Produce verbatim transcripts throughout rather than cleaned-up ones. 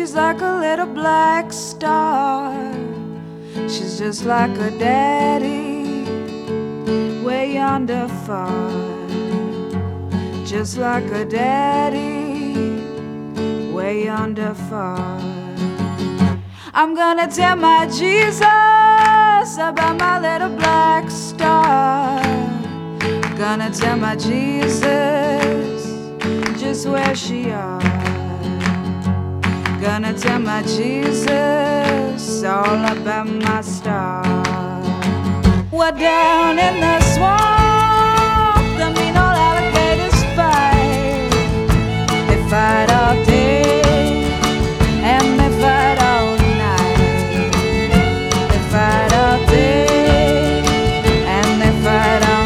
she's like a little black star. She's just like her daddy, way yonder far. Just like her daddy, way yonder far. I'm gonna tell my Jesus about my little black star. Gonna tell my Jesus just where she are. Gonna tell my Jesus all about my star. We're down in the swamp, the mean old alligators fight. They fight all day and they fight all night. They fight all day and they fight all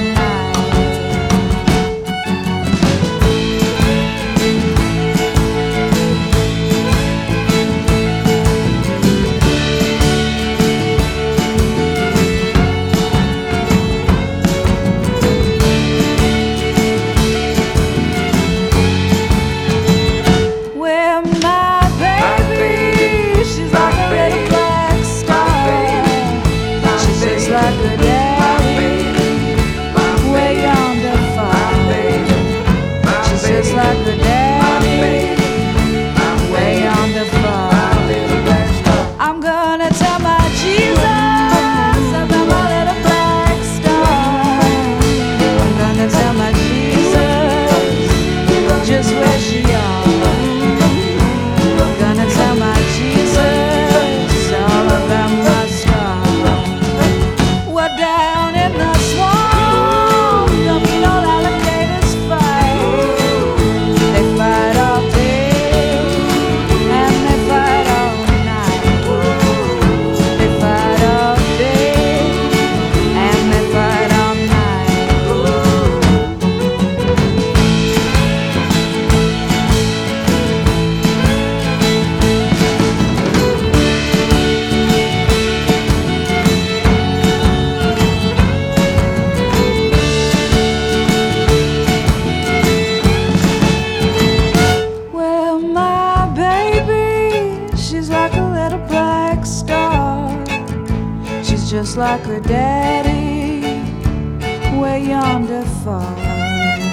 just like her daddy, way yonder far.